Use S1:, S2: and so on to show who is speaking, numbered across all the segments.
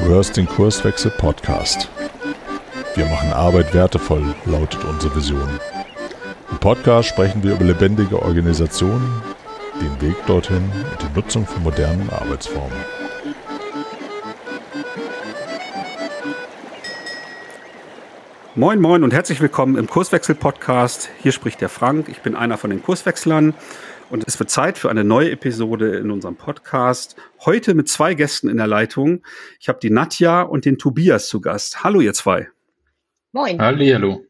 S1: hörst den Kurswechsel Podcast. Wir machen Arbeit wertevoll, lautet unsere Vision. Im Podcast sprechen wir über lebendige Organisationen, den Weg dorthin und die Nutzung von modernen Arbeitsformen.
S2: Moin Moin und herzlich willkommen im Kurswechsel Podcast. Hier spricht der Frank, ich bin einer von den Kurswechslern und es wird Zeit für eine neue Episode in unserem Podcast. Heute mit 2 Gästen in der Leitung. Ich habe die Nadja und den Tobias zu Gast. Hallo ihr 2.
S3: Moin.
S4: Hallihallo.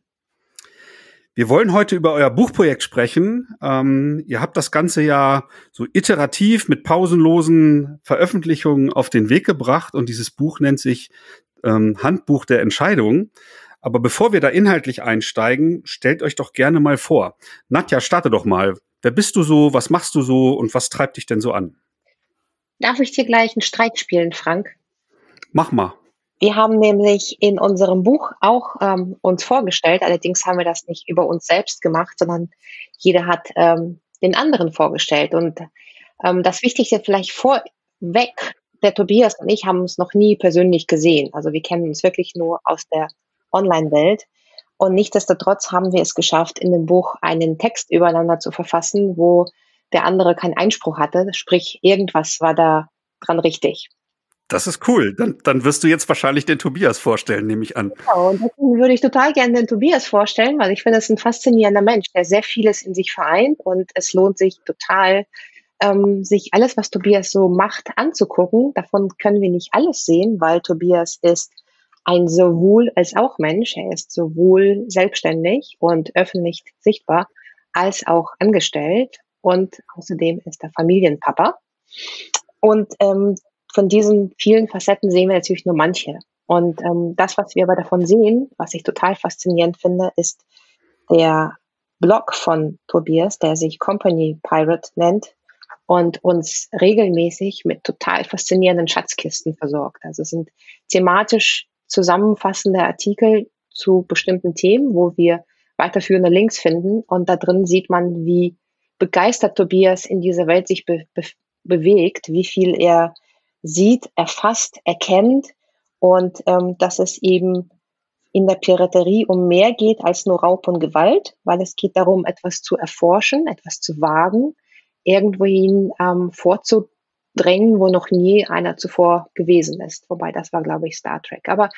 S2: Wir wollen heute über euer Buchprojekt sprechen. Ihr habt das ganze ja so iterativ mit pausenlosen Veröffentlichungen auf den Weg gebracht und dieses Buch nennt sich Handbuch der Entscheidung. Aber bevor wir da inhaltlich einsteigen, stellt euch doch gerne mal vor. Nadja, starte doch mal. Wer bist du so, was machst du so und was treibt dich denn so an?
S3: Darf ich dir gleich einen Streich spielen, Frank?
S2: Mach mal.
S3: Wir haben nämlich in unserem Buch auch uns vorgestellt, allerdings haben wir das nicht über uns selbst gemacht, sondern jeder hat den anderen vorgestellt. Und das Wichtigste vielleicht vorweg, der Tobias und ich haben uns noch nie persönlich gesehen. Also wir kennen uns wirklich nur aus der Online-Welt. Und nichtsdestotrotz haben wir es geschafft, in dem Buch einen Text übereinander zu verfassen, wo der andere keinen Einspruch hatte. Sprich, irgendwas war da dran richtig.
S2: Das ist cool. Dann wirst du jetzt wahrscheinlich den Tobias vorstellen, nehme ich an.
S3: Genau, und deswegen würde ich total gerne den Tobias vorstellen, weil ich finde, es ist ein faszinierender Mensch, der sehr vieles in sich vereint und es lohnt sich total, sich alles, was Tobias so macht, anzugucken. Davon können wir nicht alles sehen, weil Tobias ist ein sowohl als auch Mensch. Er ist sowohl selbstständig und öffentlich sichtbar als auch angestellt und außerdem ist er Familienpapa. Und von diesen vielen Facetten sehen wir natürlich nur manche. Und das, was wir aber davon sehen, was ich total faszinierend finde, ist der Blog von Tobias, der sich Company Pirate nennt und uns regelmäßig mit total faszinierenden Schatzkisten versorgt. Also es sind thematisch zusammenfassende Artikel zu bestimmten Themen, wo wir weiterführende Links finden. Und da drin sieht man, wie begeistert Tobias in dieser Welt sich bewegt, wie viel er sieht, erfasst, erkennt und dass es eben in der Piraterie um mehr geht als nur Raub und Gewalt, weil es geht darum, etwas zu erforschen, etwas zu wagen, irgendwohin vorzudrängen, wo noch nie einer zuvor gewesen ist. Wobei, das war, glaube ich, Star Trek. Aber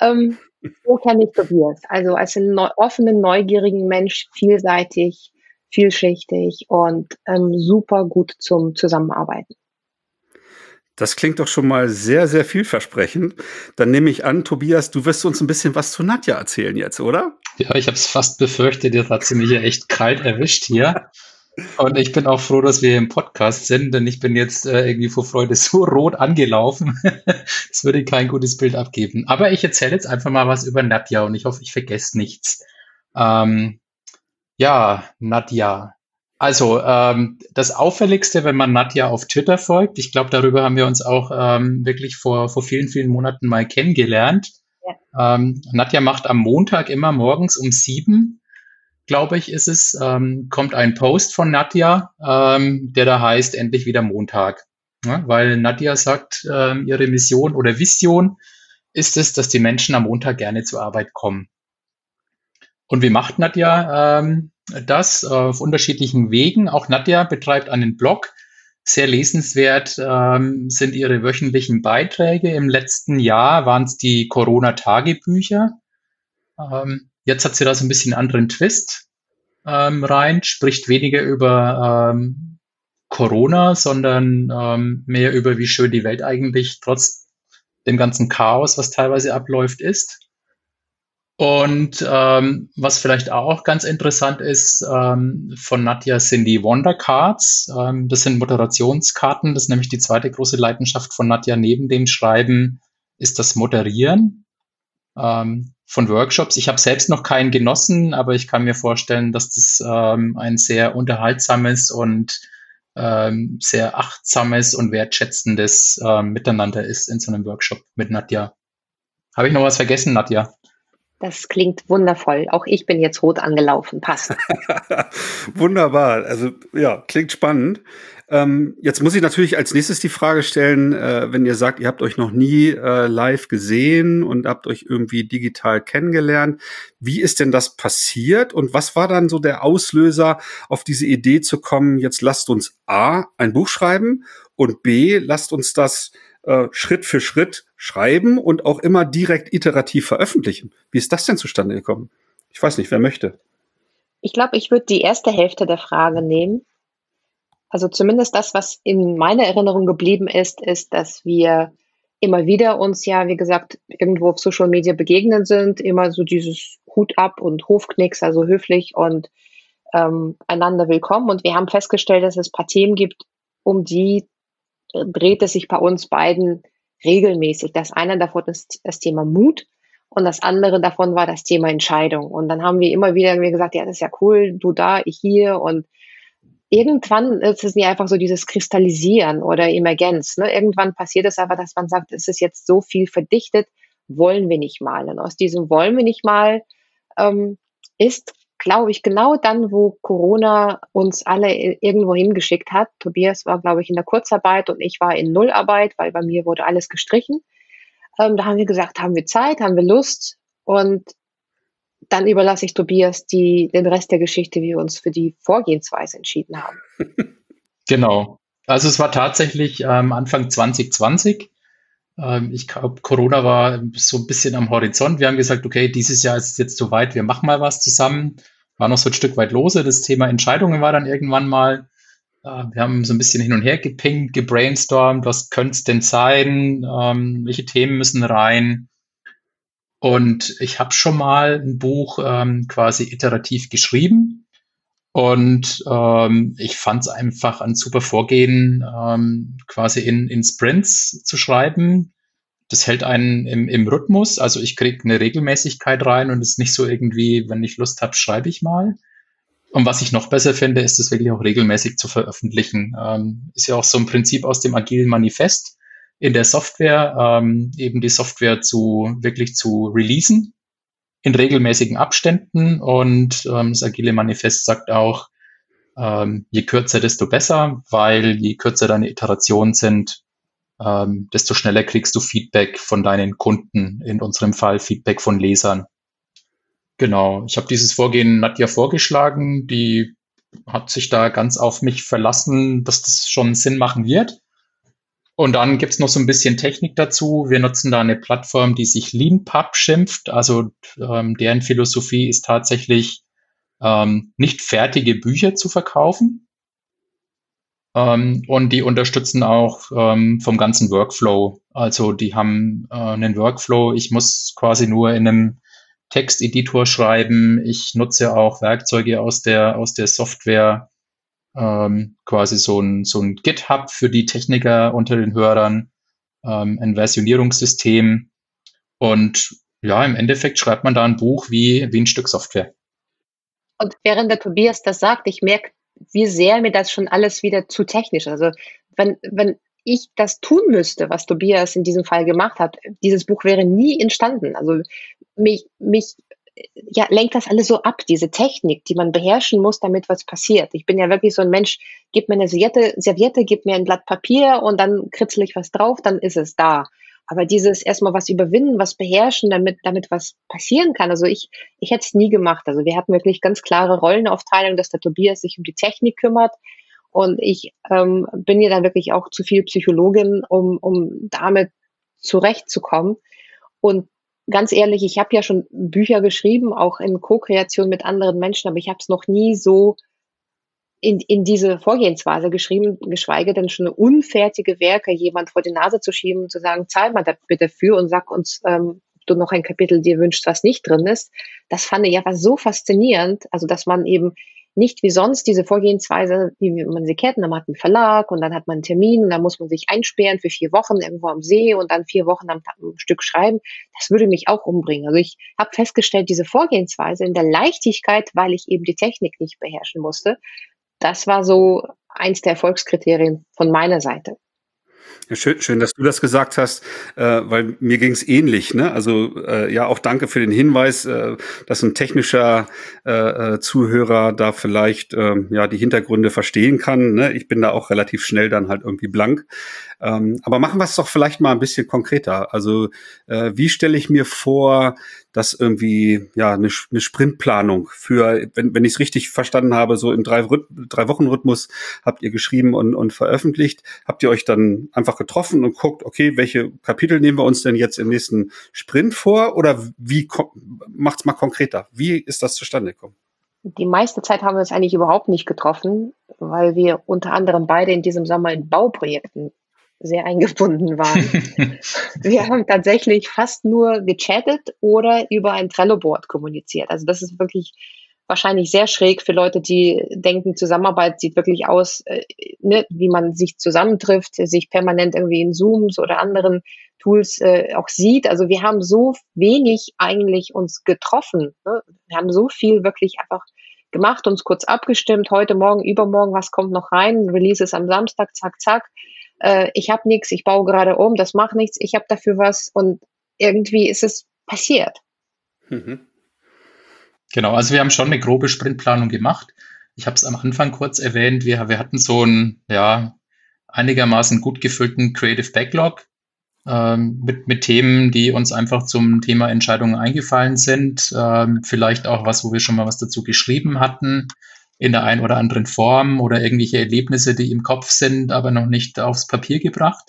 S3: so kenne ich Tobias. Also als einen offenen, neugierigen Mensch, vielseitig, vielschichtig und super gut zum Zusammenarbeiten.
S2: Das klingt doch schon mal sehr, sehr vielversprechend. Dann nehme ich an, Tobias, du wirst uns ein bisschen was zu Nadja erzählen jetzt, oder?
S4: Ja, ich habe es fast befürchtet, jetzt hat sie mich ja echt kalt erwischt hier. Und ich bin auch froh, dass wir im Podcast sind, denn ich bin jetzt irgendwie vor Freude so rot angelaufen. Das würde kein gutes Bild abgeben. Aber ich erzähle jetzt einfach mal was über Nadja und ich hoffe, ich vergesse nichts. Ja, Nadja. Also, das Auffälligste, wenn man Nadja auf Twitter folgt, ich glaube, darüber haben wir uns auch wirklich vor vielen, vielen Monaten mal kennengelernt. Ja. Nadja macht am Montag immer morgens um 7, glaube ich, ist es, kommt ein Post von Nadja, der da heißt, endlich wieder Montag. Ja, weil Nadja sagt, ihre Mission oder Vision ist es, dass die Menschen am Montag gerne zur Arbeit kommen. Und wie macht Nadja das auf unterschiedlichen Wegen? Auch Nadja betreibt einen Blog. Sehr lesenswert sind ihre wöchentlichen Beiträge. Im letzten Jahr waren es die Corona-Tagebücher. Jetzt hat sie da so ein bisschen anderen Twist rein, spricht weniger über Corona, sondern mehr über, wie schön die Welt eigentlich trotz dem ganzen Chaos, was teilweise abläuft, ist. Und was vielleicht auch ganz interessant ist, von Nadja sind die Wonder Cards. Das sind Moderationskarten. Das ist nämlich die zweite große Leidenschaft von Nadja neben dem Schreiben, ist das Moderieren von Workshops. Ich habe selbst noch keinen genossen, aber ich kann mir vorstellen, dass das ein sehr unterhaltsames und sehr achtsames und wertschätzendes Miteinander ist in so einem Workshop mit Nadja. Habe ich noch was vergessen, Nadja?
S3: Das klingt wundervoll. Auch ich bin jetzt rot angelaufen. Passt.
S2: Wunderbar. Also ja, klingt spannend. Jetzt muss ich natürlich als nächstes die Frage stellen, wenn ihr sagt, ihr habt euch noch nie live gesehen und habt euch irgendwie digital kennengelernt. Wie ist denn das passiert und was war dann so der Auslöser, auf diese Idee zu kommen, jetzt lasst uns A, ein Buch schreiben und B, lasst uns das Schritt für Schritt schreiben und auch immer direkt iterativ veröffentlichen. Wie ist das denn zustande gekommen? Ich weiß nicht, wer möchte.
S3: Ich glaube, ich würde die erste Hälfte der Frage nehmen. Also zumindest das, was in meiner Erinnerung geblieben ist, dass wir immer wieder uns ja, wie gesagt, irgendwo auf Social Media begegnet sind, immer so dieses Hut ab und Hofknicks, also höflich und einander willkommen. Und wir haben festgestellt, dass es ein paar Themen gibt, um die dreht es sich bei uns beiden regelmäßig. Das eine davon ist das Thema Mut und das andere davon war das Thema Entscheidung. Und dann haben wir immer wieder gesagt, ja, das ist ja cool, du da, ich hier. Und irgendwann ist es nicht einfach so dieses Kristallisieren oder Emergenz. Ne? Irgendwann passiert es aber, dass man sagt, es ist jetzt so viel verdichtet, wollen wir nicht mal. Und aus diesem wollen wir nicht mal ist, glaube ich, genau dann, wo Corona uns alle irgendwo hingeschickt hat. Tobias war, glaube ich, in der Kurzarbeit und ich war in Nullarbeit, weil bei mir wurde alles gestrichen. Da haben wir gesagt, haben wir Zeit, haben wir Lust und dann überlasse ich Tobias den Rest der Geschichte, wie wir uns für die Vorgehensweise entschieden haben.
S4: Genau. Also es war tatsächlich Anfang 2020. Ich glaube, Corona war so ein bisschen am Horizont. Wir haben gesagt, okay, dieses Jahr ist es jetzt soweit, wir machen mal was zusammen. War noch so ein Stück weit lose. Das Thema Entscheidungen war dann irgendwann mal. Wir haben so ein bisschen hin und her gepinkt, gebrainstormt, was könnte es denn sein, welche Themen müssen rein. Und ich habe schon mal ein Buch quasi iterativ geschrieben. Und ich fand es einfach ein super Vorgehen, quasi in Sprints zu schreiben. Das hält einen im Rhythmus. Also ich kriege eine Regelmäßigkeit rein und es ist nicht so irgendwie, wenn ich Lust habe, schreibe ich mal. Und was ich noch besser finde, ist es wirklich auch regelmäßig zu veröffentlichen. Ist ja auch so ein Prinzip aus dem agilen Manifest in der Software, eben die Software wirklich zu releasen in regelmäßigen Abständen. Und das agile Manifest sagt auch, je kürzer, desto besser, weil je kürzer deine Iterationen sind, desto schneller kriegst du Feedback von deinen Kunden, in unserem Fall Feedback von Lesern. Genau, ich habe dieses Vorgehen Nadja vorgeschlagen, die hat sich da ganz auf mich verlassen, dass das schon Sinn machen wird. Und dann gibt's noch so ein bisschen Technik dazu. Wir nutzen da eine Plattform, die sich LeanPub schimpft. Also deren Philosophie ist tatsächlich, nicht fertige Bücher zu verkaufen. Und die unterstützen auch vom ganzen Workflow. Also die haben einen Workflow. Ich muss quasi nur in einem Texteditor schreiben. Ich nutze auch Werkzeuge aus der Software, quasi so ein GitHub für die Techniker unter den Hörern, ein Versionierungssystem. Und ja, im Endeffekt schreibt man da ein Buch wie ein Stück Software.
S3: Und während der Tobias das sagt, ich merke, wie sehr mir das schon alles wieder zu technisch ist. Also wenn ich das tun müsste, was Tobias in diesem Fall gemacht hat, dieses Buch wäre nie entstanden. Also mich lenkt das alles so ab, diese Technik, die man beherrschen muss, damit was passiert. Ich bin ja wirklich so ein Mensch, gib mir eine Serviette, gib mir ein Blatt Papier und dann kritzel ich was drauf, dann ist es da. Aber dieses erstmal was überwinden, was beherrschen, damit was passieren kann. Also ich hätte es nie gemacht. Also wir hatten wirklich ganz klare Rollenaufteilung, dass der Tobias sich um die Technik kümmert. Und ich bin ja dann wirklich auch zu viel Psychologin, um damit zurechtzukommen. Und ganz ehrlich, ich habe ja schon Bücher geschrieben, auch in Co-Kreation mit anderen Menschen, aber ich habe es noch nie so in diese Vorgehensweise geschrieben, geschweige denn schon unfertige Werke jemand vor die Nase zu schieben und zu sagen, zahl mal da bitte für und sag uns, ob du noch ein Kapitel dir wünschst, was nicht drin ist. Das fand ich einfach so faszinierend, also dass man eben nicht wie sonst diese Vorgehensweise, wie man sie kennt, man hat einen Verlag und dann hat man einen Termin und dann muss man sich einsperren für 4 Wochen irgendwo am See und dann 4 Wochen am Stück schreiben. Das würde mich auch umbringen. Also ich habe festgestellt, diese Vorgehensweise in der Leichtigkeit, weil ich eben die Technik nicht beherrschen musste, das war so eins der Erfolgskriterien von meiner Seite.
S2: Ja, schön, dass du das gesagt hast, weil mir ging es ähnlich. Ne? Also ja, auch danke für den Hinweis, dass ein technischer Zuhörer da vielleicht ja die Hintergründe verstehen kann. Ne? Ich bin da auch relativ schnell dann halt irgendwie blank. Aber machen wir es doch vielleicht mal ein bisschen konkreter. Also wie stelle ich mir vor, dass irgendwie ja eine Sprintplanung für, wenn ich es richtig verstanden habe, so im 3-Wochen-Rhythmus habt ihr geschrieben und veröffentlicht. Habt ihr euch dann einfach getroffen und guckt, okay, welche Kapitel nehmen wir uns denn jetzt im nächsten Sprint vor? Oder wie macht's mal konkreter? Wie ist das zustande gekommen?
S3: Die meiste Zeit haben wir uns eigentlich überhaupt nicht getroffen, weil wir unter anderem beide in diesem Sommer in Bauprojekten sehr eingebunden waren. Wir haben tatsächlich fast nur gechattet oder über ein Trello-Board kommuniziert. Also das ist wirklich wahrscheinlich sehr schräg für Leute, die denken, Zusammenarbeit sieht wirklich aus, ne, wie man sich zusammentrifft, sich permanent irgendwie in Zooms oder anderen Tools auch sieht. Also wir haben so wenig eigentlich uns getroffen. Ne? Wir haben so viel wirklich einfach gemacht, uns kurz abgestimmt, heute, morgen, übermorgen, was kommt noch rein, Release ist am Samstag, zack, zack. Ich habe nichts, ich baue gerade um, das macht nichts, ich habe dafür was und irgendwie ist es passiert.
S4: Mhm. Genau, also wir haben schon eine grobe Sprintplanung gemacht. Ich habe es am Anfang kurz erwähnt, wir hatten so einen einigermaßen gut gefüllten Creative Backlog mit Themen, die uns einfach zum Thema Entscheidungen eingefallen sind. Vielleicht auch was, wo wir schon mal was dazu geschrieben hatten in der einen oder anderen Form oder irgendwelche Erlebnisse, die im Kopf sind, aber noch nicht aufs Papier gebracht.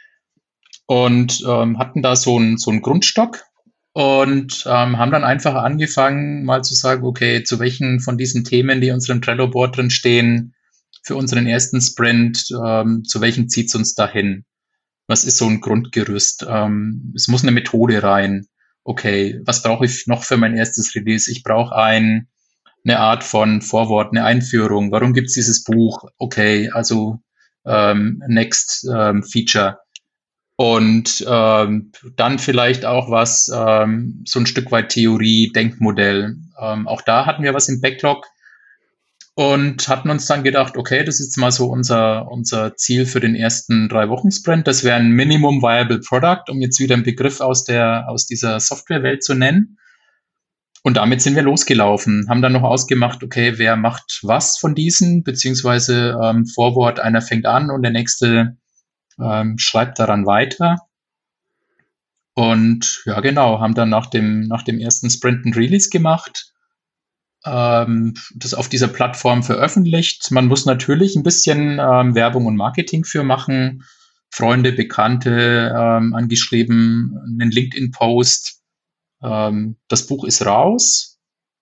S4: Und hatten da so einen Grundstock und haben dann einfach angefangen, mal zu sagen, okay, zu welchen von diesen Themen, die in unserem Trello-Board drin stehen, für unseren ersten Sprint, zu welchen zieht es uns dahin? Was ist so ein Grundgerüst? Es muss eine Methode rein. Okay, was brauche ich noch für mein erstes Release? Ich brauche eine Art von Vorwort, eine Einführung. Warum gibt es dieses Buch? Okay, also Next Feature. Und dann vielleicht auch was, so ein Stück weit Theorie, Denkmodell. Auch da hatten wir was im Backlog und hatten uns dann gedacht, okay, das ist jetzt mal so unser Ziel für den ersten 3-Wochen-Sprint. Das wäre ein Minimum Viable Product, um jetzt wieder einen Begriff aus dieser Softwarewelt zu nennen. Und damit sind wir losgelaufen, haben dann noch ausgemacht, okay, wer macht was von diesen, beziehungsweise Vorwort, einer fängt an und der nächste schreibt daran weiter. Und ja, genau, haben dann nach dem ersten Sprint ein Release gemacht, das auf dieser Plattform veröffentlicht. Man muss natürlich ein bisschen Werbung und Marketing für machen, Freunde, Bekannte angeschrieben, einen LinkedIn-Post. Das Buch ist raus.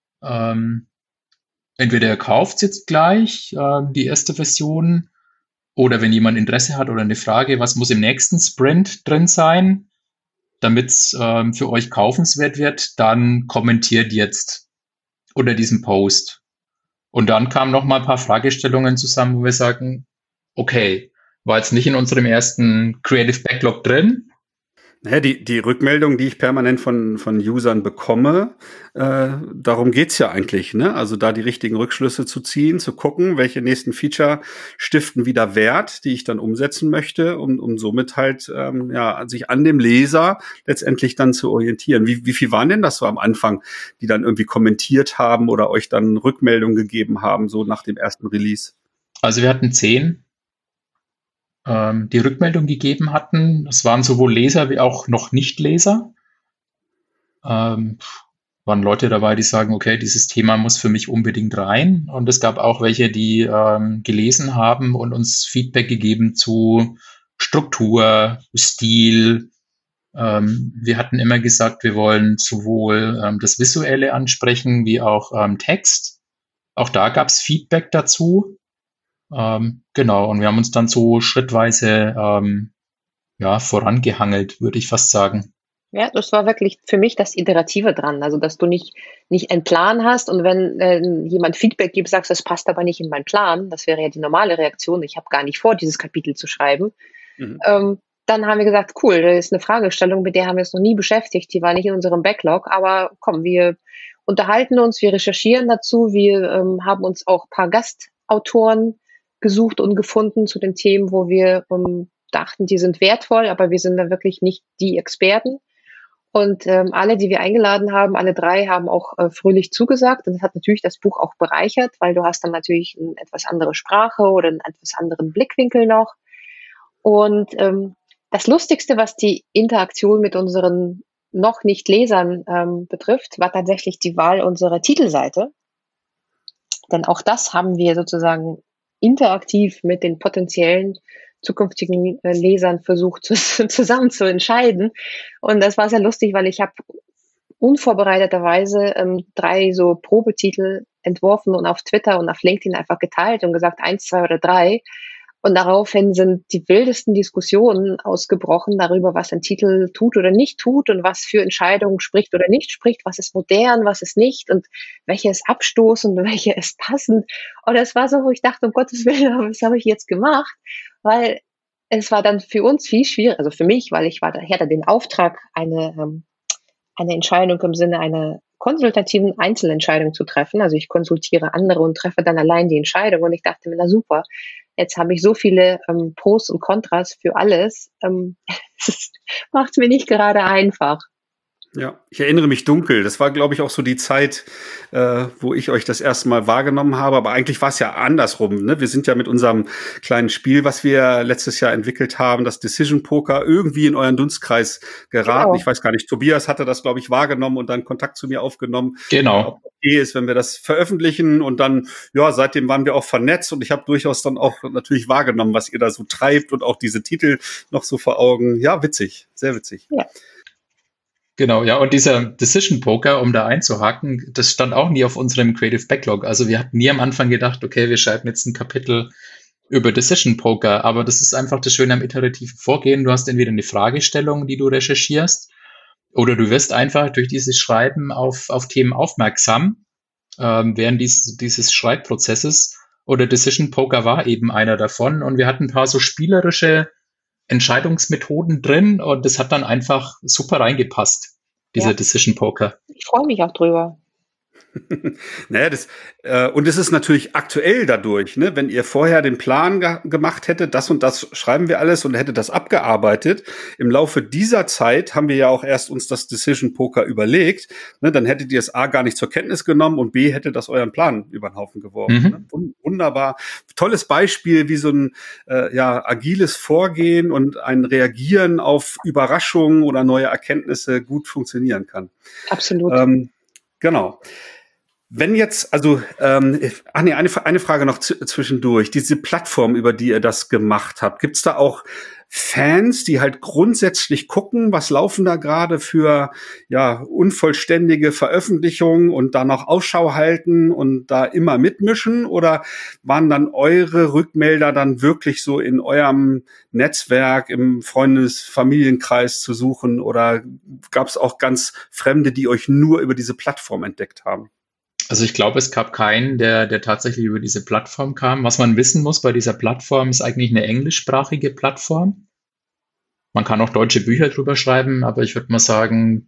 S4: Entweder ihr kauft es jetzt gleich, die erste Version, oder wenn jemand Interesse hat oder eine Frage, was muss im nächsten Sprint drin sein, damit es für euch kaufenswert wird, dann kommentiert jetzt unter diesem Post. Und dann kamen noch mal ein paar Fragestellungen zusammen, wo wir sagen, okay, war jetzt nicht in unserem ersten Creative Backlog drin.
S2: Naja, die Rückmeldung, die ich permanent von Usern bekomme, darum geht's ja eigentlich, ne? Also da die richtigen Rückschlüsse zu ziehen, zu gucken, welche nächsten Feature stiften wieder Wert, die ich dann umsetzen möchte, um somit halt sich an dem Leser letztendlich dann zu orientieren. Wie viel waren denn das so am Anfang, die dann irgendwie kommentiert haben oder euch dann Rückmeldung gegeben haben, so nach dem ersten Release?
S4: Also wir hatten 10. Die Rückmeldung gegeben hatten. Es waren sowohl Leser wie auch noch Nicht-Leser. Waren Leute dabei, die sagen, okay, dieses Thema muss für mich unbedingt rein. Und es gab auch welche, die gelesen haben und uns Feedback gegeben zu Struktur, Stil. Wir hatten immer gesagt, wir wollen sowohl das Visuelle ansprechen wie auch Text. Auch da gab es Feedback dazu. Genau, und wir haben uns dann so schrittweise vorangehangelt, würde ich fast sagen.
S3: Ja, das war wirklich für mich das Iterative dran, also dass du nicht einen Plan hast und wenn jemand Feedback gibt, sagst, das passt aber nicht in meinen Plan, das wäre ja die normale Reaktion, ich habe gar nicht vor, dieses Kapitel zu schreiben. Dann haben wir gesagt, cool, das ist eine Fragestellung, mit der haben wir uns noch nie beschäftigt, die war nicht in unserem Backlog, aber komm, wir unterhalten uns, wir recherchieren dazu, wir haben uns auch ein paar Gastautoren gesucht und gefunden zu den Themen, wo wir dachten, die sind wertvoll, aber wir sind da wirklich nicht die Experten. Und alle, die wir eingeladen haben, alle 3 haben auch fröhlich zugesagt. Und das hat natürlich das Buch auch bereichert, weil du hast dann natürlich eine etwas andere Sprache oder einen etwas anderen Blickwinkel noch. Und das Lustigste, was die Interaktion mit unseren noch nicht Lesern betrifft, war tatsächlich die Wahl unserer Titelseite. Denn auch das haben wir sozusagen interaktiv mit den potenziellen zukünftigen Lesern versucht zusammen zu entscheiden. Und das war sehr lustig, weil ich habe unvorbereiteterweise 3 so Probetitel entworfen und auf Twitter und auf LinkedIn einfach geteilt und gesagt 1, 2 oder 3. Und daraufhin sind die wildesten Diskussionen ausgebrochen darüber, was ein Titel tut oder nicht tut und was für Entscheidungen spricht oder nicht spricht, was ist modern, was ist nicht und welche ist abstoßend und welche ist passend. Und es war so, wo ich dachte, um Gottes Willen, was habe ich jetzt gemacht? Weil es war dann für uns viel schwieriger, also für mich, weil ich hatte den Auftrag, eine Entscheidung im Sinne einer konsultativen Einzelentscheidung zu treffen. Also ich konsultiere andere und treffe dann allein die Entscheidung. Und ich dachte mir, na super, jetzt habe ich so viele Pros und Kontras für alles. Macht es mir nicht gerade einfach.
S2: Ja, ich erinnere mich dunkel. Das war, glaube ich, auch so die Zeit, wo ich euch das erste Mal wahrgenommen habe. Aber eigentlich war es ja andersrum. Ne? Wir sind ja mit unserem kleinen Spiel, was wir letztes Jahr entwickelt haben, das Decision Poker, irgendwie in euren Dunstkreis geraten. Genau. Ich weiß gar nicht, Tobias hatte das, glaube ich, wahrgenommen und dann Kontakt zu mir aufgenommen.
S4: Genau.
S2: Ob okay ist, wenn wir das veröffentlichen. Und dann, ja, seitdem waren wir auch vernetzt. Und ich habe durchaus dann auch natürlich wahrgenommen, was ihr da so treibt und auch diese Titel noch so vor Augen. Ja, witzig, sehr witzig.
S3: Ja.
S4: Genau, ja, und dieser Decision Poker, um da einzuhaken, das stand auch nie auf unserem Creative Backlog. Also wir hatten nie am Anfang gedacht, okay, wir schreiben jetzt ein Kapitel über Decision Poker, aber das ist einfach das Schöne am iterativen Vorgehen. Du hast entweder eine Fragestellung, die du recherchierst, oder du wirst einfach durch dieses Schreiben auf Themen aufmerksam während dieses Schreibprozesses. Oder Decision Poker war eben einer davon. Und wir hatten ein paar so spielerische Entscheidungsmethoden drin und das hat dann einfach super reingepasst, dieser Decision Poker.
S3: Ich freue mich auch drüber.
S2: Naja, und es ist natürlich aktuell dadurch, ne? Wenn ihr vorher den Plan gemacht hättet, das und das schreiben wir alles und hättet das abgearbeitet. Im Laufe dieser Zeit haben wir ja auch erst uns das Decision Poker überlegt. Ne? Dann hättet ihr es A gar nicht zur Kenntnis genommen und B hätte das euren Plan über den Haufen geworfen. Ne? Wunderbar. Tolles Beispiel, wie so ein agiles Vorgehen und ein Reagieren auf Überraschungen oder neue Erkenntnisse gut funktionieren kann.
S3: Absolut.
S2: Genau. Wenn jetzt, also, eine Frage noch zwischendurch. Diese Plattform, über die ihr das gemacht habt, gibt's da auch Fans, die halt grundsätzlich gucken, was laufen da gerade für unvollständige Veröffentlichungen und da noch Ausschau halten und da immer mitmischen? Oder waren dann eure Rückmelder dann wirklich so in eurem Netzwerk, im Familienkreis zu suchen? Oder gab's auch ganz Fremde, die euch nur über diese Plattform entdeckt haben?
S4: Also ich glaube, es gab keinen, der tatsächlich über diese Plattform kam. Was man wissen muss bei dieser Plattform, ist eigentlich eine englischsprachige Plattform. Man kann auch deutsche Bücher drüber schreiben, aber ich würde mal sagen,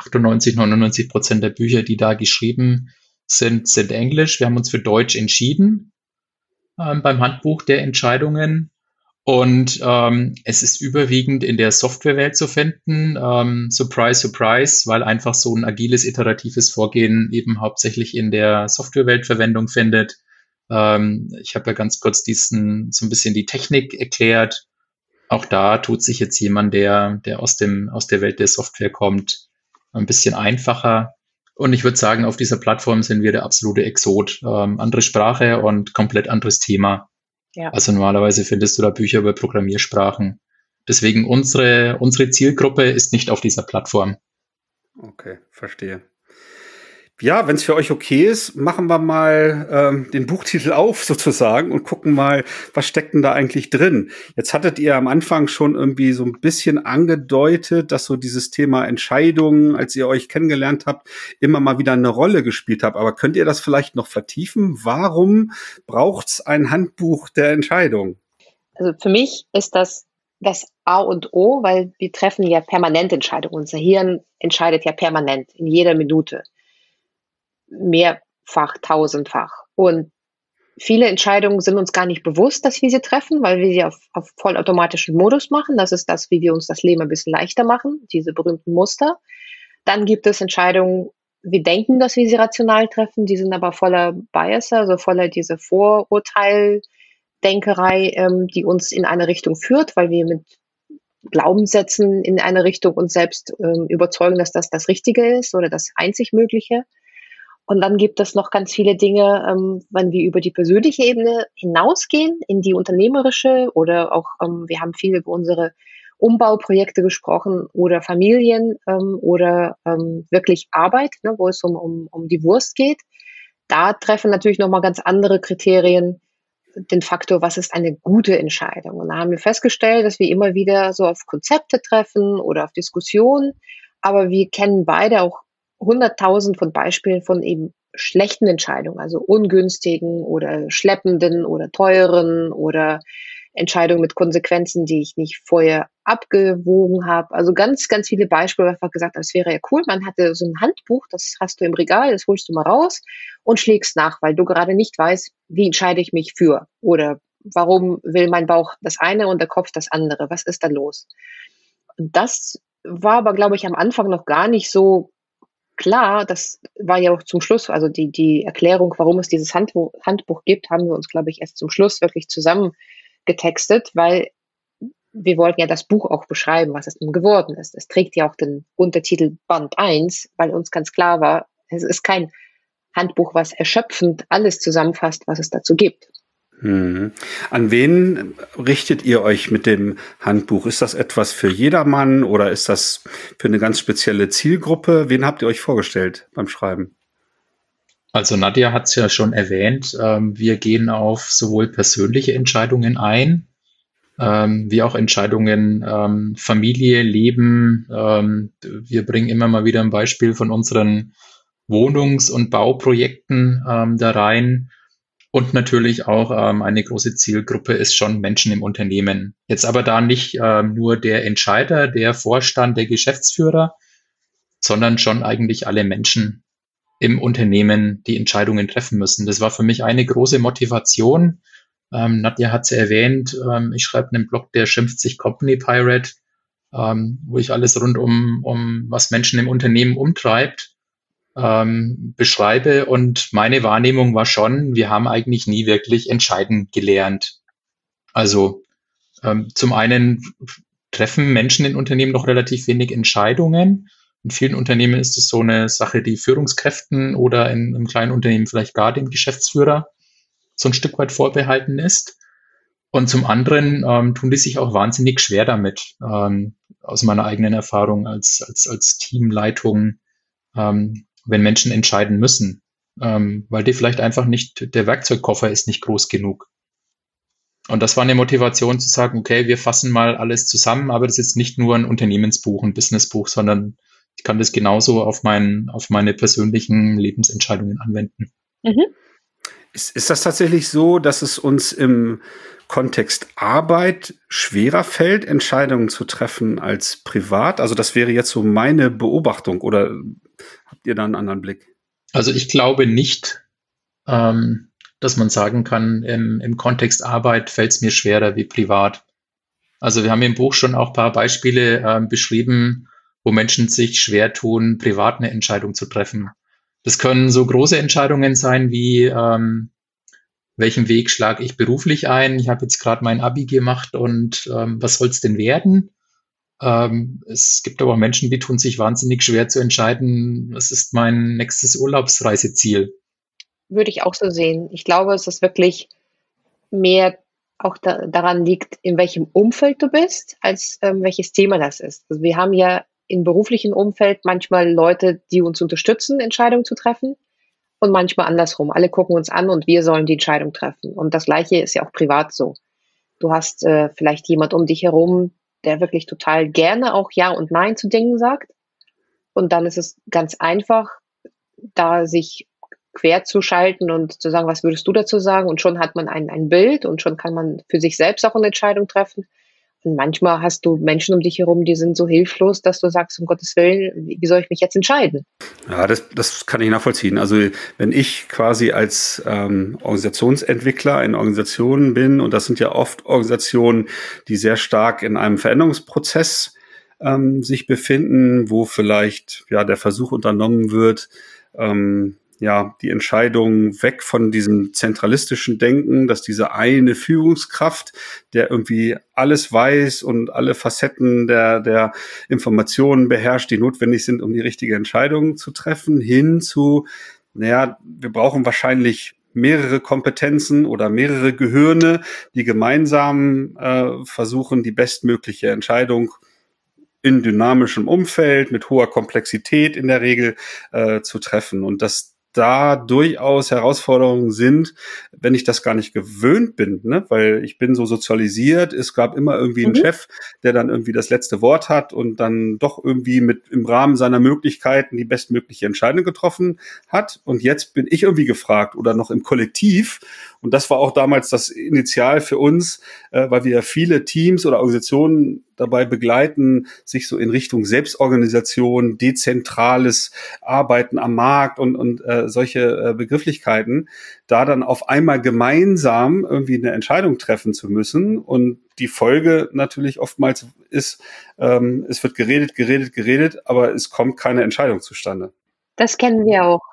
S4: 98-99% der Bücher, die da geschrieben sind Englisch. Wir haben uns für Deutsch entschieden beim Handbuch der Entscheidungen. Und es ist überwiegend in der Softwarewelt zu finden. Surprise, surprise, weil einfach so ein agiles, iteratives Vorgehen eben hauptsächlich in der Softwarewelt Verwendung findet. Ich habe ja ganz kurz so ein bisschen die Technik erklärt. Auch da tut sich jetzt jemand, der aus der Welt der Software kommt, ein bisschen einfacher. Und ich würde sagen, auf dieser Plattform sind wir der absolute Exot. Andere Sprache und komplett anderes Thema. Ja. Also normalerweise findest du da Bücher über Programmiersprachen. Deswegen unsere Zielgruppe ist nicht auf dieser Plattform.
S2: Okay, verstehe. Ja, wenn es für euch okay ist, machen wir mal den Buchtitel auf sozusagen und gucken mal, was steckt denn da eigentlich drin. Jetzt hattet ihr am Anfang schon irgendwie so ein bisschen angedeutet, dass so dieses Thema Entscheidungen, als ihr euch kennengelernt habt, immer mal wieder eine Rolle gespielt habt. Aber könnt ihr das vielleicht noch vertiefen? Warum braucht's ein Handbuch der Entscheidung?
S3: Also für mich ist das A und O, weil wir treffen ja permanent Entscheidungen. Unser Hirn entscheidet ja permanent, in jeder Minute. Mehrfach, tausendfach. Und viele Entscheidungen sind uns gar nicht bewusst, dass wir sie treffen, weil wir sie auf vollautomatischen Modus machen. Das ist das, wie wir uns das Leben ein bisschen leichter machen, diese berühmten Muster. Dann gibt es Entscheidungen, wir denken, dass wir sie rational treffen, die sind aber voller Bias, also voller diese Vorurteildenkerei, die uns in eine Richtung führt, weil wir mit Glaubenssätzen in eine Richtung uns selbst überzeugen, dass das das Richtige ist oder das einzig Mögliche. Und dann gibt es noch ganz viele Dinge, wenn wir über die persönliche Ebene hinausgehen, in die unternehmerische oder auch, wir haben viel über unsere Umbauprojekte gesprochen oder Familien oder wirklich Arbeit, ne, wo es um die Wurst geht. Da treffen natürlich nochmal ganz andere Kriterien den Faktor, was ist eine gute Entscheidung. Und da haben wir festgestellt, dass wir immer wieder so auf Konzepte treffen oder auf Diskussionen, aber wir kennen beide auch 100.000 von Beispielen von eben schlechten Entscheidungen, also ungünstigen oder schleppenden oder teuren oder Entscheidungen mit Konsequenzen, die ich nicht vorher abgewogen habe. Also ganz, ganz viele Beispiele, wo ich einfach gesagt habe, es wäre ja cool, man hatte so ein Handbuch, das hast du im Regal, das holst du mal raus und schlägst nach, weil du gerade nicht weißt, wie entscheide ich mich für oder warum will mein Bauch das eine und der Kopf das andere, was ist da los? Und das war aber, glaube ich, am Anfang noch gar nicht so klar. Das war ja auch zum Schluss, also die Erklärung, warum es dieses Handbuch gibt, haben wir uns, glaube ich, erst zum Schluss wirklich zusammen getextet, weil wir wollten ja das Buch auch beschreiben, was es nun geworden ist. Es trägt ja auch den Untertitel Band 1, weil uns ganz klar war, es ist kein Handbuch, was erschöpfend alles zusammenfasst, was es dazu gibt.
S2: An wen richtet ihr euch mit dem Handbuch? Ist das etwas für jedermann oder ist das für eine ganz spezielle Zielgruppe? Wen habt ihr euch vorgestellt beim Schreiben?
S4: Also Nadja hat es ja schon erwähnt, wir gehen auf sowohl persönliche Entscheidungen ein, wie auch Entscheidungen Familie, Leben. Wir bringen immer mal wieder ein Beispiel von unseren Wohnungs- und Bauprojekten da rein. Und natürlich auch eine große Zielgruppe ist schon Menschen im Unternehmen. Jetzt aber da nicht nur der Entscheider, der Vorstand, der Geschäftsführer, sondern schon eigentlich alle Menschen im Unternehmen, die Entscheidungen treffen müssen. Das war für mich eine große Motivation. Nadja hat es erwähnt, ich schreibe einen Blog, der schimpft sich Company Pirate, wo ich alles rund um was Menschen im Unternehmen umtreibt, beschreibe. Und meine Wahrnehmung war schon, wir haben eigentlich nie wirklich entscheiden gelernt. Also zum einen treffen Menschen in Unternehmen noch relativ wenig Entscheidungen. In vielen Unternehmen ist es so eine Sache, die Führungskräften oder im kleinen Unternehmen vielleicht gar dem Geschäftsführer so ein Stück weit vorbehalten ist. Und zum anderen tun die sich auch wahnsinnig schwer damit, aus meiner eigenen Erfahrung als Teamleitung, wenn Menschen entscheiden müssen, weil die vielleicht einfach nicht, der Werkzeugkoffer ist nicht groß genug. Und das war eine Motivation zu sagen, okay, wir fassen mal alles zusammen, aber das ist nicht nur ein Unternehmensbuch, ein Businessbuch, sondern ich kann das genauso auf meine persönlichen Lebensentscheidungen anwenden.
S3: Mhm.
S2: Ist das tatsächlich so, dass es uns im Kontext Arbeit schwerer fällt, Entscheidungen zu treffen als privat? Also das wäre jetzt so meine Beobachtung, oder habt ihr da einen anderen Blick?
S4: Also ich glaube nicht, dass man sagen kann, im Kontext Arbeit fällt es mir schwerer wie privat. Also wir haben im Buch schon auch ein paar Beispiele beschrieben, wo Menschen sich schwer tun, privat eine Entscheidung zu treffen. Das können so große Entscheidungen sein wie, welchen Weg schlage ich beruflich ein? Ich habe jetzt gerade mein Abi gemacht und was soll es denn werden? Es gibt aber auch Menschen, die tun sich wahnsinnig schwer zu entscheiden, was ist mein nächstes Urlaubsreiseziel?
S3: Würde ich auch so sehen. Ich glaube, es ist wirklich mehr auch daran liegt, in welchem Umfeld du bist, als welches Thema das ist. Also wir haben ja im beruflichen Umfeld manchmal Leute, die uns unterstützen, Entscheidungen zu treffen und manchmal andersrum. Alle gucken uns an und wir sollen die Entscheidung treffen. Und das Gleiche ist ja auch privat so. Du hast vielleicht jemand um dich herum, der wirklich total gerne auch Ja und Nein zu Dingen sagt. Und dann ist es ganz einfach, da sich quer zu schalten und zu sagen, was würdest du dazu sagen? Und schon hat man ein Bild und schon kann man für sich selbst auch eine Entscheidung treffen. Und manchmal hast du Menschen um dich herum, die sind so hilflos, dass du sagst, um Gottes Willen, wie soll ich mich jetzt entscheiden?
S2: Ja, das kann ich nachvollziehen. Also wenn ich quasi als Organisationsentwickler in Organisationen bin, und das sind ja oft Organisationen, die sehr stark in einem Veränderungsprozess sich befinden, wo vielleicht ja der Versuch unternommen wird, die Entscheidung weg von diesem zentralistischen Denken, dass diese eine Führungskraft, der irgendwie alles weiß und alle Facetten der Informationen beherrscht, die notwendig sind, um die richtige Entscheidung zu treffen, hin zu, wir brauchen wahrscheinlich mehrere Kompetenzen oder mehrere Gehirne, die gemeinsam versuchen, die bestmögliche Entscheidung in dynamischem Umfeld, mit hoher Komplexität in der Regel zu treffen. Und dass da durchaus Herausforderungen sind, wenn ich das gar nicht gewöhnt bin, ne? Weil ich bin so sozialisiert, es gab immer irgendwie einen Chef, der dann irgendwie das letzte Wort hat und dann doch irgendwie im Rahmen seiner Möglichkeiten die bestmögliche Entscheidung getroffen hat. Und jetzt bin ich irgendwie gefragt oder noch im Kollektiv. Und das war auch damals das Initial für uns, weil wir viele Teams oder Organisationen dabei begleiten, sich so in Richtung Selbstorganisation, dezentrales Arbeiten am Markt und solche Begrifflichkeiten, da dann auf einmal gemeinsam irgendwie eine Entscheidung treffen zu müssen. Und die Folge natürlich oftmals ist, es wird geredet, aber es kommt keine Entscheidung zustande.
S3: Das kennen wir auch.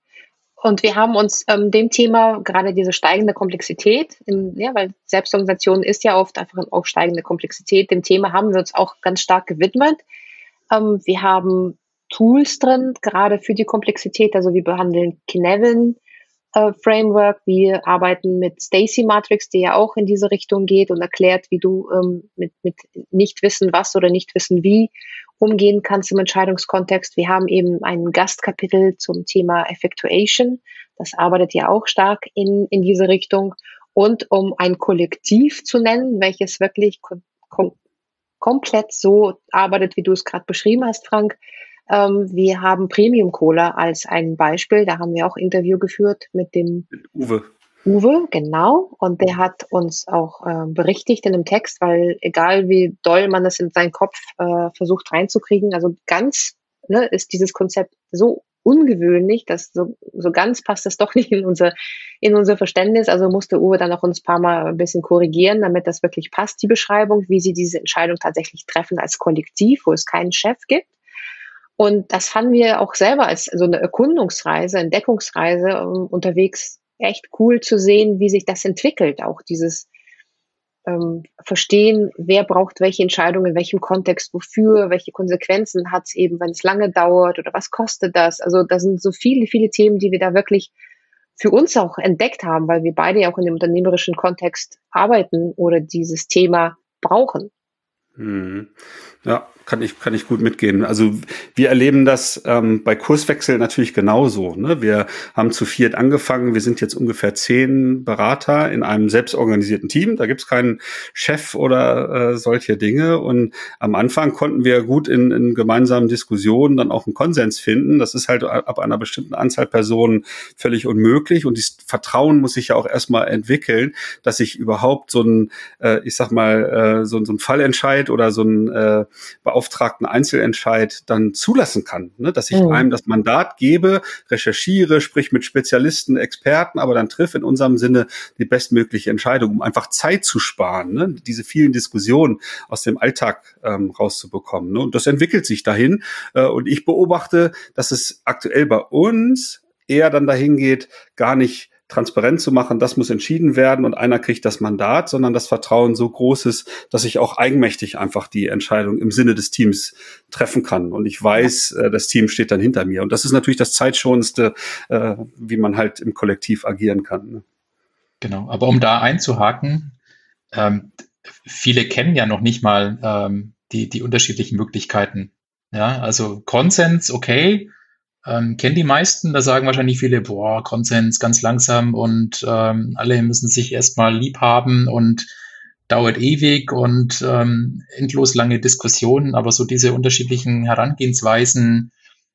S3: Und wir haben uns dem Thema, gerade diese steigende Komplexität, weil Selbstorganisation ist ja oft einfach auch steigende Komplexität, dem Thema haben wir uns auch ganz stark gewidmet. Wir haben Tools drin, gerade für die Komplexität, also wir behandeln Kinevin Framework, wir arbeiten mit Stacy Matrix, die ja auch in diese Richtung geht und erklärt, wie du mit nicht wissen was oder nicht wissen wie umgehen kannst im Entscheidungskontext. Wir haben eben ein Gastkapitel zum Thema Effectuation. Das arbeitet ja auch stark in diese Richtung. Und um ein Kollektiv zu nennen, welches wirklich komplett so arbeitet, wie du es gerade beschrieben hast, Frank. Wir haben Premium Cola als ein Beispiel. Da haben wir auch Interview geführt mit dem Uwe, genau. Und der hat uns auch berichtigt in dem Text, weil egal wie doll man das in seinen Kopf versucht reinzukriegen, also ganz ist dieses Konzept so ungewöhnlich, dass so ganz passt das doch nicht in unser Verständnis. Also musste Uwe dann auch uns ein paar Mal ein bisschen korrigieren, damit das wirklich passt, die Beschreibung, wie sie diese Entscheidung tatsächlich treffen als Kollektiv, wo es keinen Chef gibt. Und das fanden wir auch selber als so eine Erkundungsreise, Entdeckungsreise unterwegs echt cool zu sehen, wie sich das entwickelt. Auch dieses Verstehen, wer braucht welche Entscheidung, in welchem Kontext, wofür, welche Konsequenzen hat es eben, wenn es lange dauert oder was kostet das. Also da sind so viele, viele Themen, die wir da wirklich für uns auch entdeckt haben, weil wir beide ja auch in dem unternehmerischen Kontext arbeiten oder dieses Thema brauchen.
S2: Ja, kann ich gut mitgehen. Also wir erleben das bei Kurswechsel natürlich genauso. Ne? Wir haben zu 4 angefangen. Wir sind jetzt ungefähr 10 Berater in einem selbstorganisierten Team. Da gibt's keinen Chef oder solche Dinge. Und am Anfang konnten wir gut in gemeinsamen Diskussionen dann auch einen Konsens finden. Das ist halt ab einer bestimmten Anzahl Personen völlig unmöglich. Und das Vertrauen muss sich ja auch erstmal entwickeln, dass ich überhaupt so ein, so ein Fallentscheid oder so ein beauftragten Einzelentscheid dann zulassen kann, ne? Dass ich einem das Mandat gebe, recherchiere, sprich mit Spezialisten, Experten, aber dann triff in unserem Sinne die bestmögliche Entscheidung, um einfach Zeit zu sparen, ne? Diese vielen Diskussionen aus dem Alltag rauszubekommen. Ne? Und das entwickelt sich dahin. Und ich beobachte, dass es aktuell bei uns eher dann dahin geht, gar nicht transparent zu machen, das muss entschieden werden und einer kriegt das Mandat, sondern das Vertrauen so groß ist, dass ich auch eigenmächtig einfach die Entscheidung im Sinne des Teams treffen kann. Und ich weiß, das Team steht dann hinter mir. Und das ist natürlich das Zeitschonendste, wie man halt im Kollektiv agieren kann. Ne?
S4: Genau, aber um da einzuhaken, viele kennen ja noch nicht mal die unterschiedlichen Möglichkeiten. Ja, also Konsens, okay, kennen die meisten, da sagen wahrscheinlich viele, Konsens ganz langsam und alle müssen sich erstmal lieb haben und dauert ewig und endlos lange Diskussionen, aber so diese unterschiedlichen Herangehensweisen,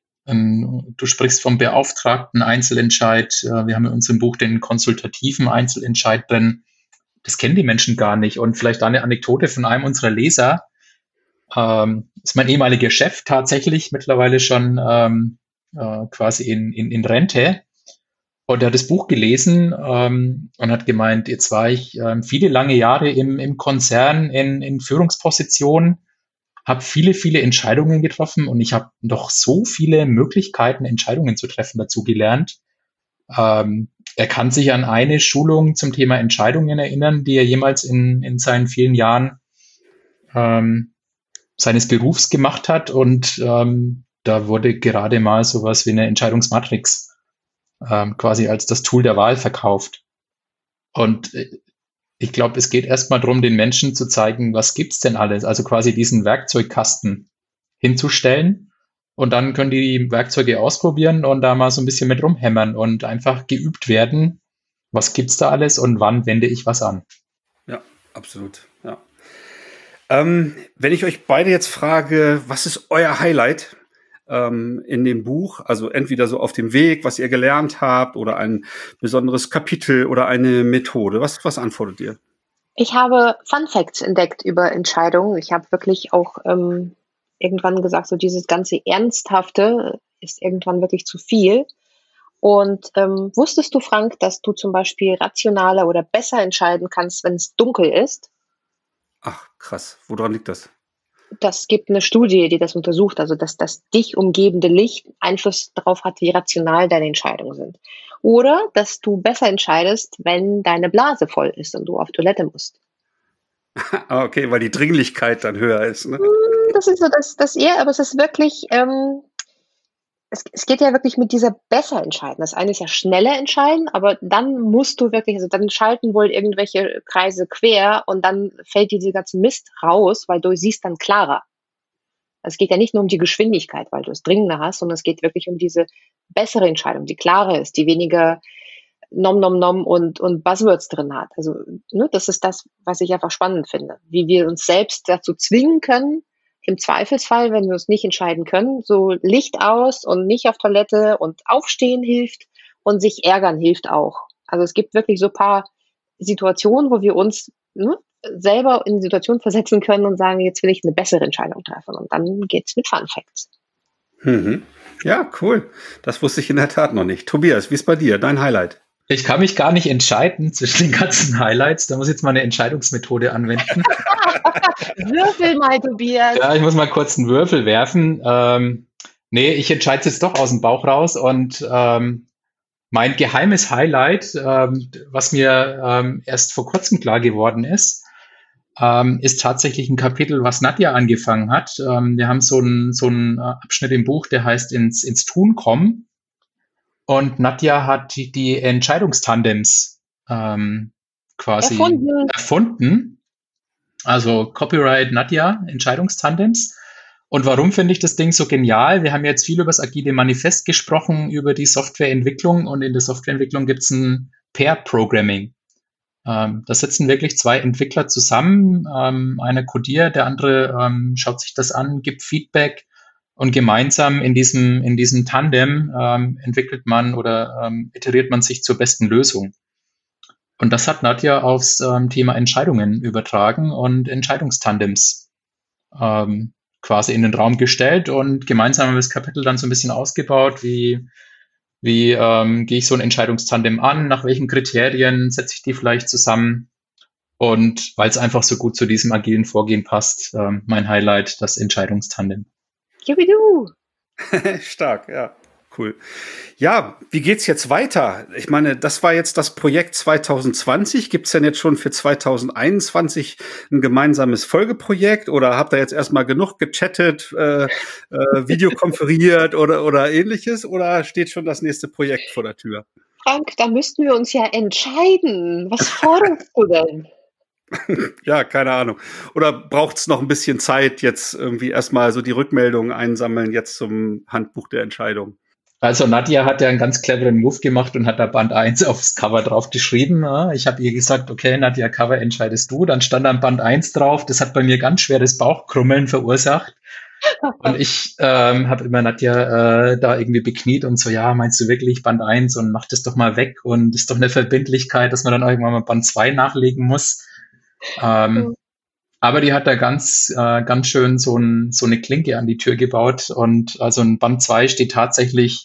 S4: du sprichst vom beauftragten Einzelentscheid, wir haben in unserem Buch den konsultativen Einzelentscheid drin, das kennen die Menschen gar nicht. Und vielleicht da eine Anekdote von einem unserer Leser, ist mein ehemaliger Chef tatsächlich mittlerweile schon quasi in Rente. Und er hat das Buch gelesen und hat gemeint, jetzt war ich viele lange Jahre im Konzern in Führungspositionen, habe viele Entscheidungen getroffen und ich habe noch so viele Möglichkeiten, Entscheidungen zu treffen, dazu gelernt. Er kann sich an eine Schulung zum Thema Entscheidungen erinnern, die er jemals in seinen vielen Jahren seines Berufs gemacht hat, und da wurde gerade mal sowas wie eine Entscheidungsmatrix quasi als das Tool der Wahl verkauft. Und ich glaube, es geht erstmal darum, den Menschen zu zeigen, was gibt's denn alles? Also quasi diesen Werkzeugkasten hinzustellen, und dann können die Werkzeuge ausprobieren und da mal so ein bisschen mit rumhämmern und einfach geübt werden. Was gibt's da alles und wann wende ich was an?
S2: Ja, absolut. Ja. Wenn ich euch beide jetzt frage, was ist euer Highlight in dem Buch? Also entweder so auf dem Weg, was ihr gelernt habt, oder ein besonderes Kapitel oder eine Methode. Was antwortet ihr?
S3: Ich habe Fun Facts entdeckt über Entscheidungen. Ich habe wirklich auch irgendwann gesagt, so dieses ganze Ernsthafte ist irgendwann wirklich zu viel. Und wusstest du, Frank, dass du zum Beispiel rationaler oder besser entscheiden kannst, wenn es dunkel ist?
S2: Ach, krass. Woran liegt das?
S3: Das gibt eine Studie, die das untersucht, also dass das dich umgebende Licht Einfluss darauf hat, wie rational deine Entscheidungen sind. Oder dass du besser entscheidest, wenn deine Blase voll ist und du auf Toilette musst.
S2: Okay, weil die Dringlichkeit dann höher ist, ne?
S3: Das ist so das eher, aber es ist wirklich, es geht ja wirklich mit dieser besser entscheiden. Das eine ist ja schneller entscheiden, aber dann musst du wirklich, also dann schalten wohl irgendwelche Kreise quer und dann fällt diese ganze Mist raus, weil du siehst dann klarer. Es geht ja nicht nur um die Geschwindigkeit, weil du es dringender hast, sondern es geht wirklich um diese bessere Entscheidung, die klarer ist, die weniger Nom und Buzzwords drin hat. Also ne, das ist das, was ich einfach spannend finde, wie wir uns selbst dazu zwingen können, im Zweifelsfall, wenn wir uns nicht entscheiden können, so Licht aus und nicht auf Toilette und aufstehen hilft und sich ärgern hilft auch. Also es gibt wirklich so ein paar Situationen, wo wir uns selber in Situationen versetzen können und sagen, jetzt will ich eine bessere Entscheidung treffen. Und dann geht's mit Fun Facts.
S2: Mhm. Ja, cool. Das wusste ich in der Tat noch nicht. Tobias, wie ist bei dir? Dein Highlight?
S4: Ich kann mich gar nicht entscheiden zwischen den ganzen Highlights. Da muss ich jetzt mal eine Entscheidungsmethode anwenden.
S3: Würfel mal, Tobias.
S4: Ja, ich muss mal kurz einen Würfel werfen. Nee, ich entscheide es jetzt doch aus dem Bauch raus. Und mein geheimes Highlight, was mir erst vor kurzem klar geworden ist tatsächlich ein Kapitel, was Nadja angefangen hat. Wir haben so einen Abschnitt im Buch, der heißt ins Tun kommen. Und Nadja hat die Entscheidungstandems quasi erfunden. Also Copyright Nadja, Entscheidungstandems. Und warum finde ich das Ding so genial? Wir haben jetzt viel über das agile Manifest gesprochen, über die Softwareentwicklung. Und in der Softwareentwicklung gibt es ein Pair-Programming. Da sitzen wirklich zwei Entwickler zusammen. Einer codiert, der andere schaut sich das an, gibt Feedback. Und gemeinsam in diesem Tandem entwickelt man oder iteriert man sich zur besten Lösung. Und das hat Nadja aufs Thema Entscheidungen übertragen und Entscheidungstandems quasi in den Raum gestellt. Und gemeinsam haben wir das Kapitel dann so ein bisschen ausgebaut, wie gehe ich so ein Entscheidungstandem an, nach welchen Kriterien setze ich die vielleicht zusammen. Und weil es einfach so gut zu diesem agilen Vorgehen passt, mein Highlight, das Entscheidungstandem.
S3: Jubidu.
S2: Stark, ja. Cool. Ja, wie geht's jetzt weiter? Ich meine, das war jetzt das Projekt 2020. Gibt's denn jetzt schon für 2021 ein gemeinsames Folgeprojekt oder habt ihr jetzt erstmal genug gechattet, videokonferiert oder ähnliches? Oder steht schon das nächste Projekt vor der Tür?
S3: Frank, da müssten wir uns ja entscheiden. Was forderst du denn?
S2: Ja, keine Ahnung. Oder braucht's noch ein bisschen Zeit, jetzt irgendwie erstmal so die Rückmeldungen einsammeln, jetzt zum Handbuch der Entscheidung?
S4: Also Nadja hat ja einen ganz cleveren Move gemacht und hat da Band 1 aufs Cover drauf geschrieben. Ich habe ihr gesagt, okay, Nadja, Cover entscheidest du. Dann stand da Band 1 drauf. Das hat bei mir ganz schweres Bauchkrummeln verursacht. Und ich habe immer Nadja da irgendwie bekniet und so, ja, meinst du wirklich Band 1 und mach das doch mal weg und ist doch eine Verbindlichkeit, dass man dann irgendwann mal Band 2 nachlegen muss. Aber die hat da ganz schön so eine Klinke an die Tür gebaut und also ein Band 2 steht tatsächlich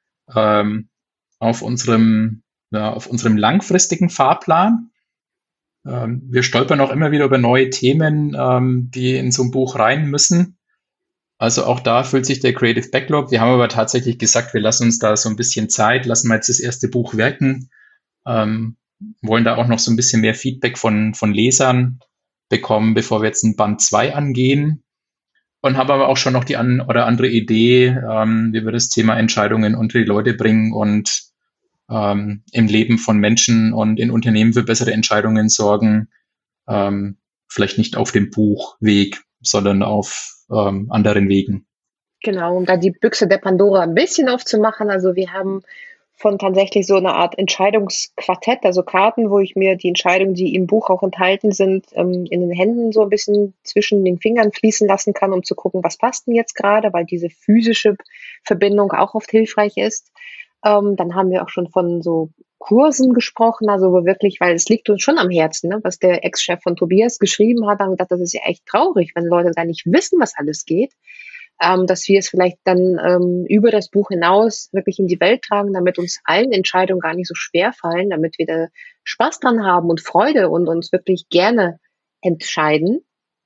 S4: auf unserem langfristigen Fahrplan. Wir stolpern auch immer wieder über neue Themen, die in so ein Buch rein müssen. Also auch da füllt sich der Creative Backlog. Wir haben aber tatsächlich gesagt, wir lassen uns da so ein bisschen Zeit, lassen wir jetzt das erste Buch wirken, wollen da auch noch so ein bisschen mehr Feedback von Lesern bekommen, bevor wir jetzt ein Band 2 angehen. Und haben aber auch schon noch die andere Idee, wie wir das Thema Entscheidungen unter die Leute bringen und im Leben von Menschen und in Unternehmen für bessere Entscheidungen sorgen. Vielleicht nicht auf dem Buchweg, sondern auf anderen Wegen.
S3: Genau, um da die Büchse der Pandora ein bisschen aufzumachen. Also wir haben von tatsächlich so einer Art Entscheidungsquartett, also Karten, wo ich mir die Entscheidungen, die im Buch auch enthalten sind, in den Händen so ein bisschen zwischen den Fingern fließen lassen kann, um zu gucken, was passt denn jetzt gerade, weil diese physische Verbindung auch oft hilfreich ist. Dann haben wir auch schon von so Kursen gesprochen, also wo wirklich, weil es liegt uns schon am Herzen, ne, was der Ex-Chef von Tobias geschrieben hat, haben gedacht, das ist ja echt traurig, wenn Leute gar nicht wissen, was alles geht, dass wir es vielleicht dann über das Buch hinaus wirklich in die Welt tragen, damit uns allen Entscheidungen gar nicht so schwer fallen, damit wir da Spaß dran haben und Freude und uns wirklich gerne entscheiden.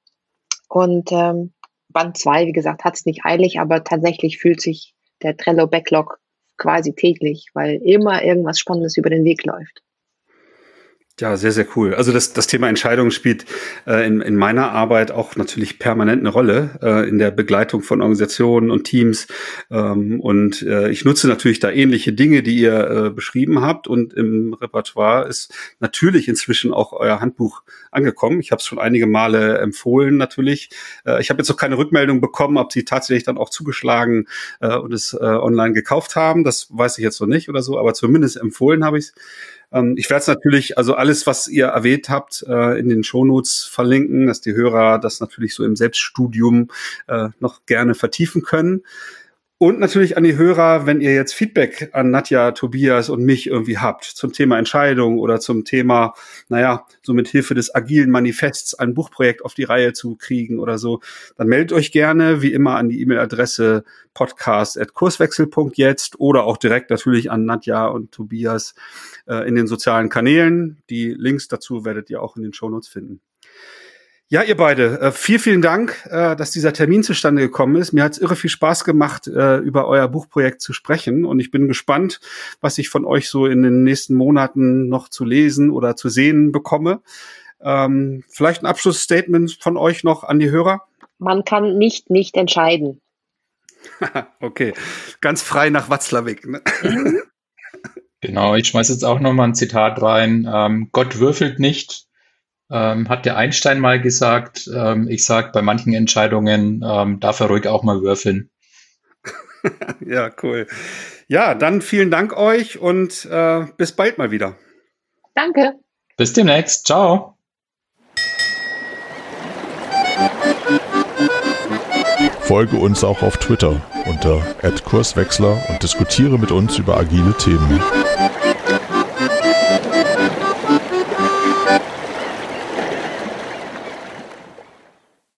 S3: Und Band 2, wie gesagt, hat es nicht eilig, aber tatsächlich fühlt sich der Trello-Backlog quasi täglich, weil immer irgendwas Spannendes über den Weg läuft.
S2: Ja, sehr, sehr cool. Also das Thema Entscheidungen spielt in meiner Arbeit auch natürlich permanent eine Rolle in der Begleitung von Organisationen und Teams. Und ich nutze natürlich da ähnliche Dinge, die ihr beschrieben habt. Und im Repertoire ist natürlich inzwischen auch euer Handbuch angekommen. Ich habe es schon einige Male empfohlen natürlich. Ich habe jetzt noch keine Rückmeldung bekommen, ob sie tatsächlich dann auch zugeschlagen und es online gekauft haben. Das weiß ich jetzt noch nicht oder so, aber zumindest empfohlen habe ich es. Ich werde es natürlich, also alles, was ihr erwähnt habt, in den Shownotes verlinken, dass die Hörer das natürlich so im Selbststudium noch gerne vertiefen können. Und natürlich an die Hörer, wenn ihr jetzt Feedback an Nadja, Tobias und mich irgendwie habt zum Thema Entscheidung oder zum Thema, so mit Hilfe des agilen Manifests ein Buchprojekt auf die Reihe zu kriegen oder so, dann meldet euch gerne wie immer an die E-Mail-Adresse podcast@kurswechsel.jetzt oder auch direkt natürlich an Nadja und Tobias in den sozialen Kanälen. Die Links dazu werdet ihr auch in den Shownotes finden. Ja, ihr beide, vielen Dank, dass dieser Termin zustande gekommen ist. Mir hat es irre viel Spaß gemacht, über euer Buchprojekt zu sprechen. Und ich bin gespannt, was ich von euch so in den nächsten Monaten noch zu lesen oder zu sehen bekomme. Vielleicht ein Abschlussstatement von euch noch an die Hörer?
S3: Man kann nicht entscheiden.
S2: Okay, ganz frei nach Watzlawick. Ne?
S4: Genau, ich schmeiße jetzt auch nochmal ein Zitat rein. Gott würfelt nicht. Hat der Einstein mal gesagt, ich sag bei manchen Entscheidungen darf er ruhig auch mal würfeln.
S2: Ja, cool. Ja, dann vielen Dank euch und bis bald mal wieder.
S3: Danke.
S4: Bis demnächst. Ciao.
S1: Folge uns auch auf Twitter unter @Kurswechsler und diskutiere mit uns über agile Themen.